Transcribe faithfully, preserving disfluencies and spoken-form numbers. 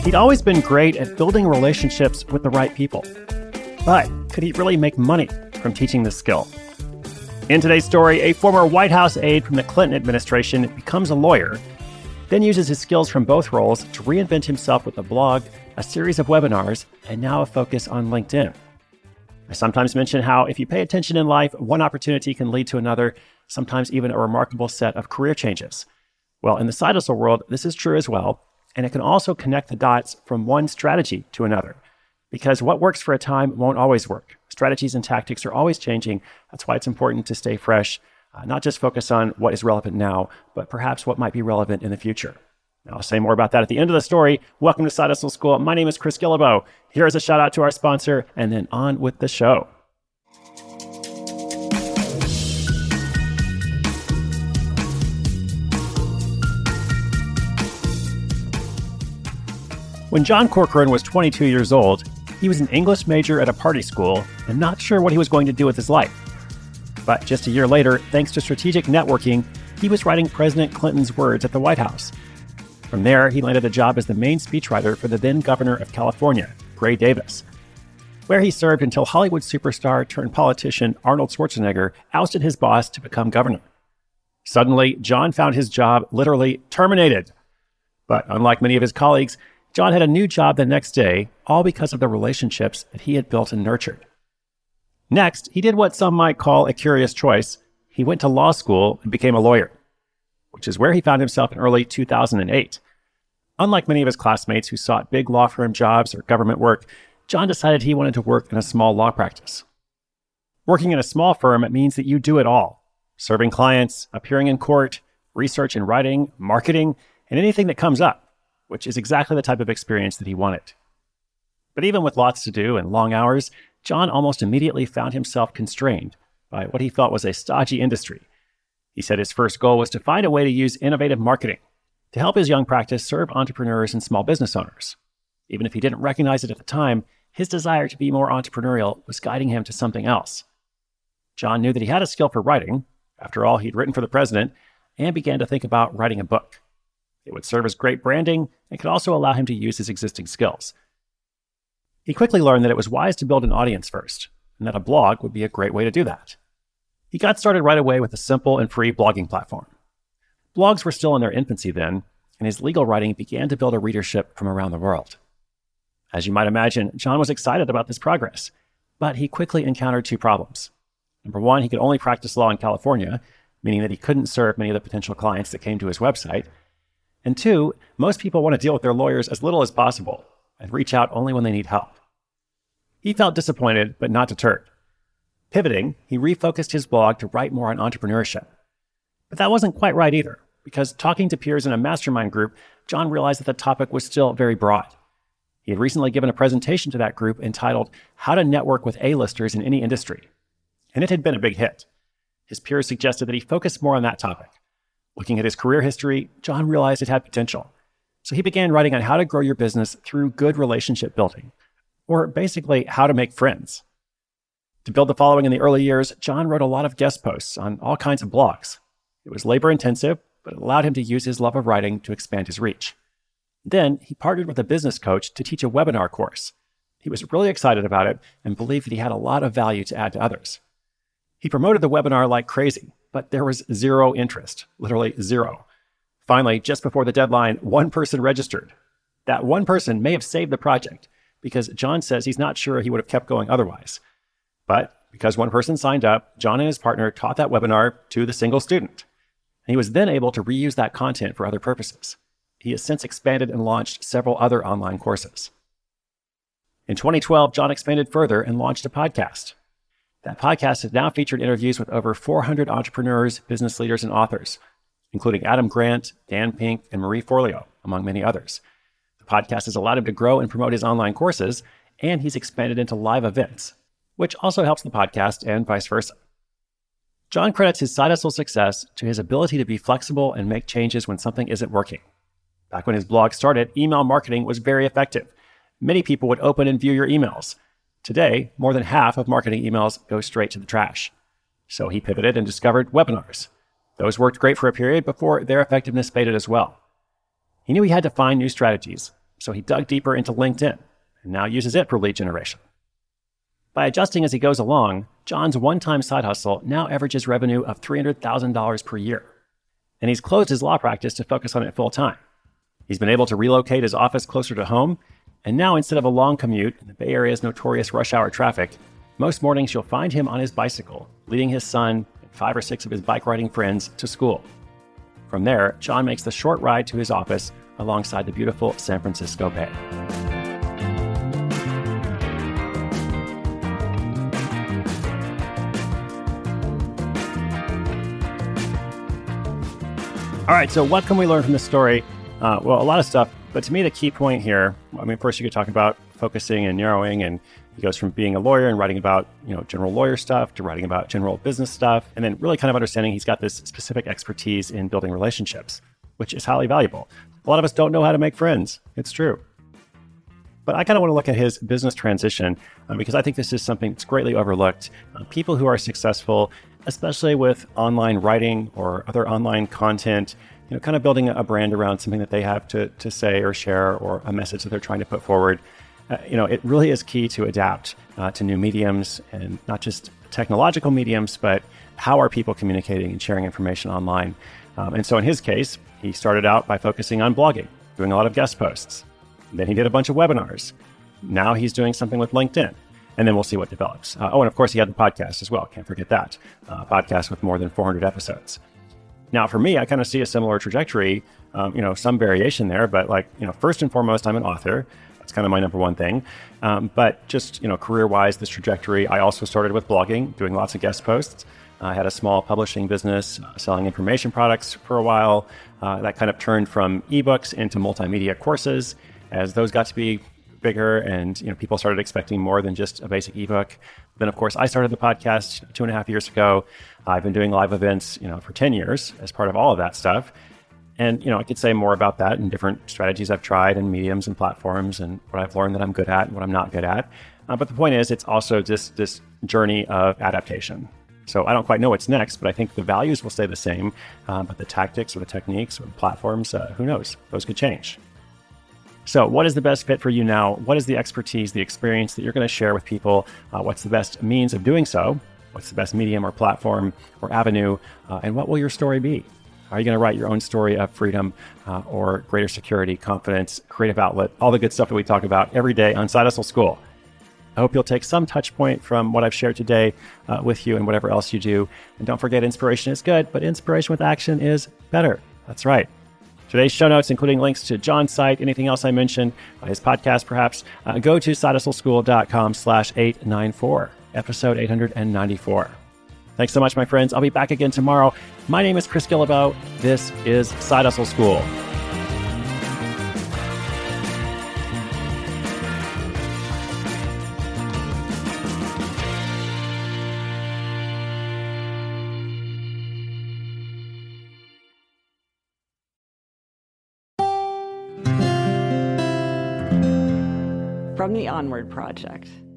He'd always been great at building relationships with the right people. But could he really make money from teaching this skill? In today's story, a former White House aide from the Clinton administration becomes a lawyer, then uses his skills from both roles to reinvent himself with a blog, a series of webinars, and now a focus on LinkedIn. I sometimes mention how if you pay attention in life, one opportunity can lead to another, sometimes even a remarkable set of career changes. Well, in the side hustle world, this is true as well, and it can also connect the dots from one strategy to another. Because what works for a time won't always work. Strategies and tactics are always changing. That's why it's important to stay fresh, uh, not just focus on what is relevant now, but perhaps what might be relevant in the future. Now, I'll say more about that at the end of the story. Welcome to Side Hustle School. My name is Chris Guillebeau. Here is a shout out to our sponsor, and then on with the show. When John Corcoran was twenty-two years old, he was an English major at a party school and not sure what he was going to do with his life. But just a year later, thanks to strategic networking, he was writing President Clinton's words at the White House. From there, he landed a job as the main speechwriter for the then governor of California, Gray Davis, where he served until Hollywood superstar turned politician Arnold Schwarzenegger ousted his boss to become governor. Suddenly, John found his job literally terminated. But unlike many of his colleagues, John had a new job the next day, all because of the relationships that he had built and nurtured. Next, he did what some might call a curious choice. He went to law school and became a lawyer, which is where he found himself in early two thousand eight. Unlike many of his classmates who sought big law firm jobs or government work, John decided he wanted to work in a small law practice. Working in a small firm, it means that you do it all: serving clients, appearing in court, research and writing, marketing, and anything that comes up, which is exactly the type of experience that he wanted. But even with lots to do and long hours, John almost immediately found himself constrained by what he felt was a stodgy industry. He said his first goal was to find a way to use innovative marketing to help his young practice serve entrepreneurs and small business owners. Even if he didn't recognize it at the time, his desire to be more entrepreneurial was guiding him to something else. John knew that he had a skill for writing. After all, he'd written for the president, and began to think about writing a book. It would serve as great branding and could also allow him to use his existing skills. He quickly learned that it was wise to build an audience first, and that a blog would be a great way to do that. He got started right away with a simple and free blogging platform. Blogs were still in their infancy then, and his legal writing began to build a readership from around the world. As you might imagine, John was excited about this progress, but he quickly encountered two problems. Number one, he could only practice law in California, meaning that he couldn't serve many of the potential clients that came to his website. And two, most people want to deal with their lawyers as little as possible and reach out only when they need help. He felt disappointed, but not deterred. Pivoting, he refocused his blog to write more on entrepreneurship. But that wasn't quite right either, because talking to peers in a mastermind group, John realized that the topic was still very broad. He had recently given a presentation to that group entitled How to Network with A-Listers in Any Industry, and it had been a big hit. His peers suggested that he focus more on that topic. Looking at his career history, John realized it had potential. So he began writing on how to grow your business through good relationship building, or basically how to make friends. To build the following in the early years, John wrote a lot of guest posts on all kinds of blogs. It was labor intensive, but it allowed him to use his love of writing to expand his reach. Then he partnered with a business coach to teach a webinar course. He was really excited about it and believed that he had a lot of value to add to others. He promoted the webinar like crazy, but there was zero interest, literally zero. Finally, just before the deadline, one person registered. That one person may have saved the project because John says he's not sure he would have kept going otherwise. But because one person signed up, John and his partner taught that webinar to the single student. And he was then able to reuse that content for other purposes. He has since expanded and launched several other online courses. In twenty twelve, John expanded further and launched a podcast. That podcast has now featured interviews with over four hundred entrepreneurs, business leaders, and authors, including Adam Grant, Dan Pink, and Marie Forleo, among many others. The podcast has allowed him to grow and promote his online courses, and he's expanded into live events, which also helps the podcast and vice versa. John credits his side hustle success to his ability to be flexible and make changes when something isn't working. Back when his blog started, email marketing was very effective. Many people would open and view your emails. Today, more than half of marketing emails go straight to the trash. So he pivoted and discovered webinars. Those worked great for a period before their effectiveness faded as well. He knew he had to find new strategies, So he dug deeper into LinkedIn and now uses it for lead generation. By adjusting as he goes along, John's one-time side hustle now averages revenue of three hundred thousand dollars per year. And he's closed his law practice to focus on it full-time. He's been able to relocate his office closer to home, and now instead of a long commute in the Bay Area's notorious rush hour traffic, most mornings you'll find him on his bicycle, leading his son and five or six of his bike-riding friends to school. From there, John makes the short ride to his office alongside the beautiful San Francisco Bay. All right, so what can we learn from this story? Uh, well, a lot of stuff, but to me, the key point here, I mean, first you could talk about focusing and narrowing, and he goes from being a lawyer and writing about, you know, general lawyer stuff to writing about general business stuff, and then really kind of understanding he's got this specific expertise in building relationships, which is highly valuable. A lot of us don't know how to make friends. It's true. But I kind of want to look at his business transition uh, because I think this is something that's greatly overlooked. Uh, people who are successful, especially with online writing or other online content, you know, kind of building a brand around something that they have to, to say or share, or a message that they're trying to put forward. Uh, you know, it really is key to adapt uh, to new mediums, and not just technological mediums, but how are people communicating and sharing information online? Um, and so in his case, he started out by focusing on blogging, doing a lot of guest posts. Then he did a bunch of webinars. Now he's doing something with LinkedIn. And then we'll see what develops. Uh, oh, and of course, he had the podcast as well. Can't forget that. Uh, podcast with more than four hundred episodes. Now, for me, I kind of see a similar trajectory, um, you know, some variation there. But like, you know, first and foremost, I'm an author. That's kind of my number one thing. Um, but just, you know, career-wise, this trajectory, I also started with blogging, doing lots of guest posts. I had a small publishing business uh, selling information products for a while. Uh, that kind of turned from ebooks into multimedia courses. As those got to be bigger and, you know, people started expecting more than just a basic ebook. Then, of course, I started the podcast two and a half years ago. I've been doing live events, you know, for ten years as part of all of that stuff. And, you know, I could say more about that and different strategies I've tried and mediums and platforms and what I've learned that I'm good at and what I'm not good at. Uh, but the point is, it's also just this journey of adaptation. So I don't quite know what's next, but I think the values will stay the same. Uh, but the tactics or the techniques or the platforms, uh, who knows? Those could change. So what is the best fit for you now? What is the expertise, the experience that you're going to share with people? Uh, what's the best means of doing so? What's the best medium or platform or avenue? Uh, and what will your story be? Are you going to write your own story of freedom uh, or greater security, confidence, creative outlet, all the good stuff that we talk about every day on Side Hustle School? I hope you'll take some touch point from what I've shared today uh, with you and whatever else you do. And don't forget, inspiration is good, but inspiration with action is better. That's right. Today's show notes, including links to John's site, anything else I mentioned, uh, his podcast perhaps, uh, go to sidehustleschool.com slash 894, episode eight ninety-four. Thanks so much, my friends. I'll be back again tomorrow. My name is Chris Guillebeau. This is Side Hustle School. From the Onward Project.